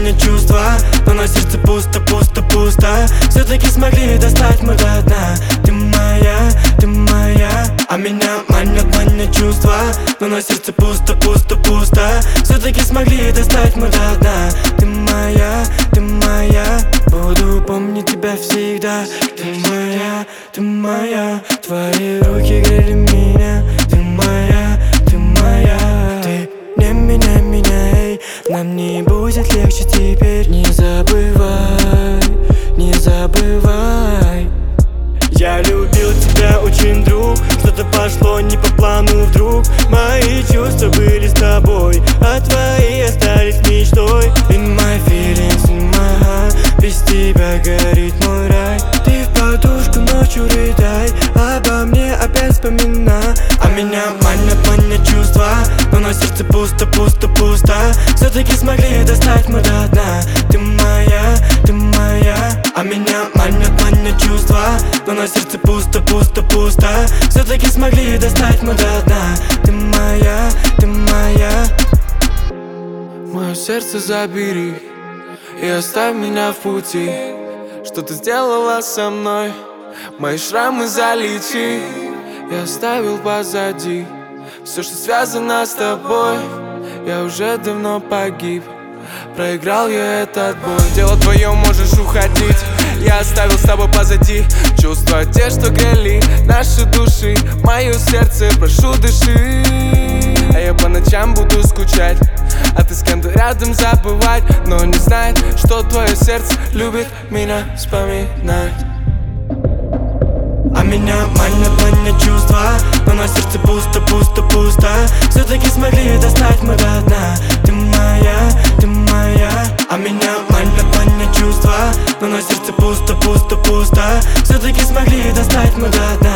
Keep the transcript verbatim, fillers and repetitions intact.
манят чувства, но на сердце пусто, пусто, пусто. Все-таки смогли достать мы до дна. Ты моя, ты моя. А меня манят, манят чувства, но на сердце пусто, пусто, пусто. Все-таки смогли достать мы до дна. Ты моя, ты моя. Буду помнить тебя всегда. Ты моя, ты моя. Твои руки грели меня. Ты моя, ты моя. Ты не меня, меня, эй. Нам не будет легче теперь. Не забывай, не забывай. Я любил тебя очень, друг. Что-то пошло не по плану вдруг. Мои чувства были с тобой, а твои остались мечтой. In my feelings, in my heart. Без тебя горит мой рай. Ты в подушку ночью рыдай, обо мне опять вспоминай. А меня манят, манят чувства, но на сердце пусто, пусто, пусто. Все-таки смогли достать мы до дна. Ты моя, ты моя. А меня манят, манят чувства, но на сердце пусто, пусто, пусто. Все-таки смогли достать мы до дна. Ты моя, ты моя. Мое сердце забери и оставь меня в пути. Что ты сделала со мной? Мои шрамы залечи. Я оставил позади все, что связано с тобой. Я уже давно погиб, проиграл я этот бой. Дело твое, можешь уходить. Я оставил с тобой позади чувства, те, что грели наши души. Мое сердце, прошу, дыши. А я по ночам буду скучать, а ты с кем-то рядом забывать, но не знать, что твое сердце любит меня вспоминать. А меня манят, манят чувства, но на сердце пусто, пусто, пусто. Все-таки смогли достать мы до дна. Ты моя, ты моя. А меня манят, манят чувства, но на сердце пусто, пусто, пусто. Все-таки смогли достать мы до дна.